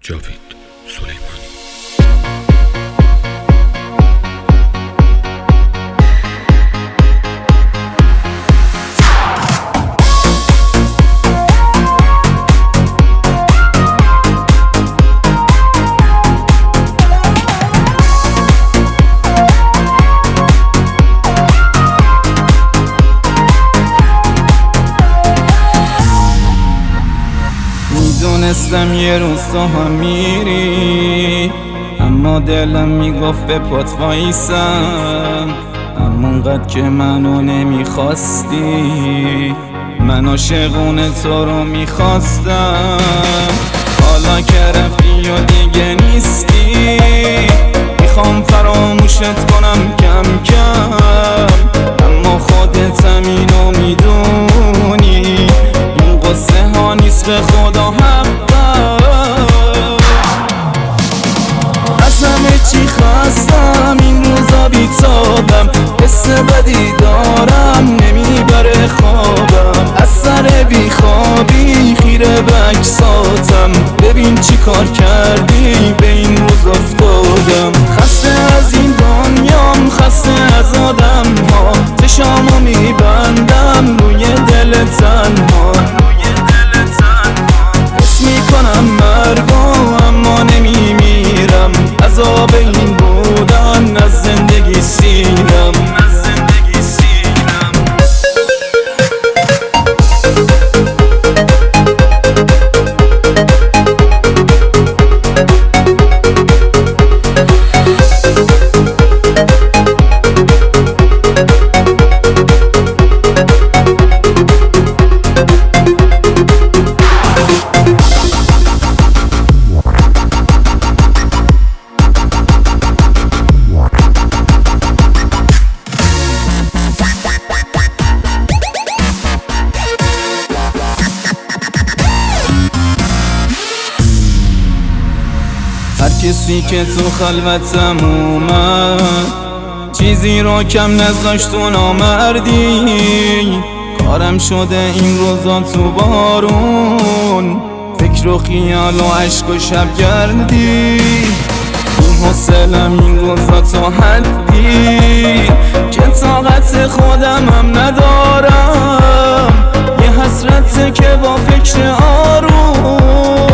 جاوید سلیمانی. میدونستم یه روز تو هم میری، اما دلم میگفت به پات وایسم. اما اونقدر که منو نمیخواستی، من عاشقونه تو رو میخواستم. حالا که رفتی و دیگه نیستی، میخوام فراموشت کنم کم کم. اما خودت هم اینو میدونی، این قصه ها نیست به خدا حقم. از همه چی خستم این روزا بیتابم، حس بدی دارم نمیبره خوابم. از سر بیخوابی خیره به عکساتم، ببین چی کار کردی به این روز افتادم. خسته از این دنیام، خسته از آدم ها، چشامو میبندم روی دل تنها. حس میکنم مرگو اما نمیمیرم، عذاب این بودن از زندگی سیرم. هر کسی که تو خلوتم اومد، چیزی رو کم نذاشت تو نامردی. کارم شده این روزا تو بارون، فکر و خیال و عشق و شبگردی. این حوصلم این روزا تو حدی که طاقت خودم هم ندارم. یه حسرته که با فکر آروم